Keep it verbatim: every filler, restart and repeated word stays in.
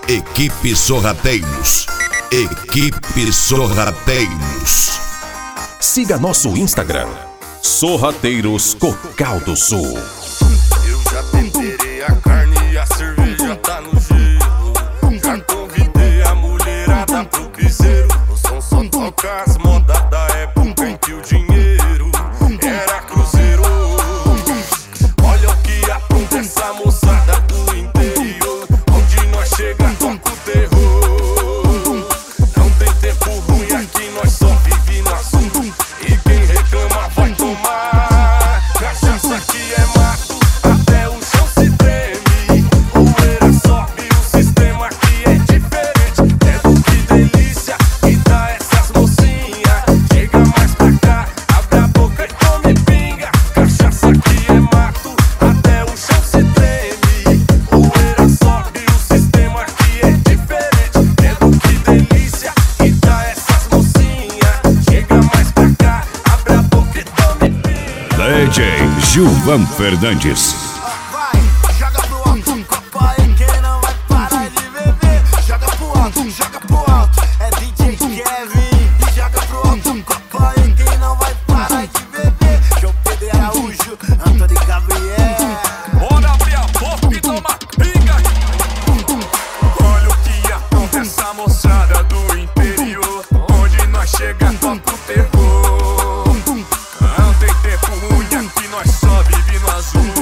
Equipe Sorrateiros. Equipe Sorrateiros. Siga nosso Instagram, Sorrateiros Cocal do Sul. Eu já temperei a carne e a cerveja tá no gelo. Já convidei a mulherada pro piseiro. O som só toca as modas da época em que o dinheiro era cruzeiro. Olha o que apronta essa moçada do interior. Onde nós chega, toca o terror. Não tem tempo ruim aqui, nós só vive no assunto. E quem reclama vai tomar. Cachaça aqui é mato, até o chão se treme. Poeira sobe, o sistema aqui é diferente. É do que delícia e dá essas mocinhas. Chega mais pra cá, abre a boca e come pinga. Cachaça aqui é mato, até o chão se treme. Poeira sobe, o sistema aqui é diferente. É do que delícia e dá essas mocinhas. Chega mais pra cá, abre a boca e come pinga. D J Gilvan Fernandes. Vai, joga pro alto, um copo aí, quem não vai parar de beber. Joga pro alto, joga pro alto, é D J Kevin. E joga pro alto, um copo aí, quem não vai parar de beber. João Pedro Araújo, Antônio Gabriel. Bora abrir a boca e toma pinga. Olha o que apronta essa moçada do interior. Onde nós chega, toca o terror. Não tem tempo ruim aqui, nós só vive no azul.